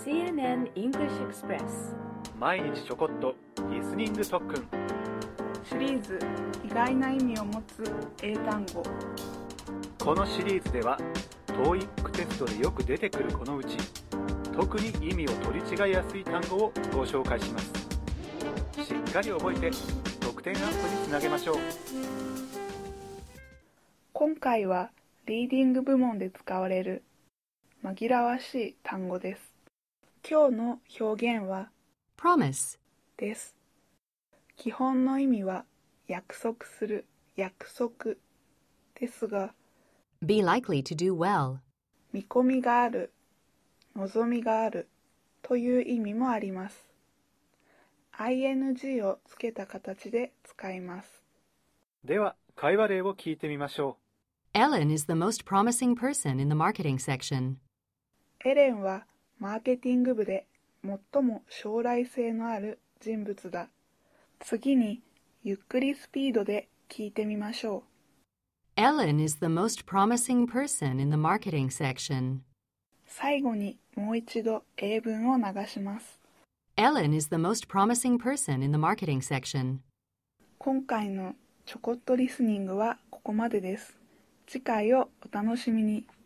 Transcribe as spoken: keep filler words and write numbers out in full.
シーエヌエヌ English Express 毎日ちょこっとリスニング特訓シリーズ意外な意味を持つ英単語。 このシリーズでは トーイック テストでよく出てくるこのうち特に意味を取り違いやすい単語をご紹介します。しっかり覚えて得点アップにつなげましょう。 今回はリーディング部門で使われる紛らわしい単語です。今日の表現は Promise です。基本の意味は約束する、約束ですが、 Be likely to do well 見込みがある、望みがあるという意味もあります。アイエヌジー をつけた形で使います。 では会話例を聞いてみましょう。Ellen is the most promising person in the marketing section. エレンはマーケティング部で最も将来性のある人物だ。次にゆっくりスピードで聞いてみましょう。 Ellen is the most promising person in the marketing section. 最後にもう一度英文を流します。 Ellen is the most promising person in the marketing section. 今回のちょこっとリスニングはここまでです。次回をお楽しみに。